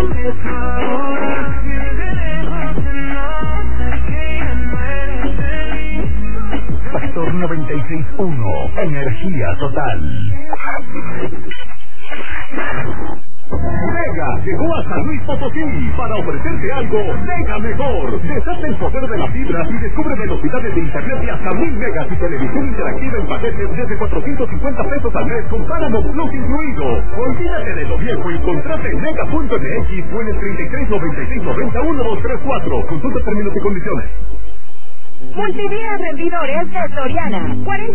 Factor 96.1, energía total. Mega llegó a San Luis Potosí para ofrecerte algo mega mejor. Desata el poder de la fibra y descubre velocidades de internet de hasta 1000 megas y televisión interactiva en paquetes desde 450 pesos al mes con Paramount Plus incluido. Olvídate de lo viejo y contrate en mega.mx o en el 33 96 90 1234. Consulta términos y condiciones. Multidías Rendidores de Soriana. 40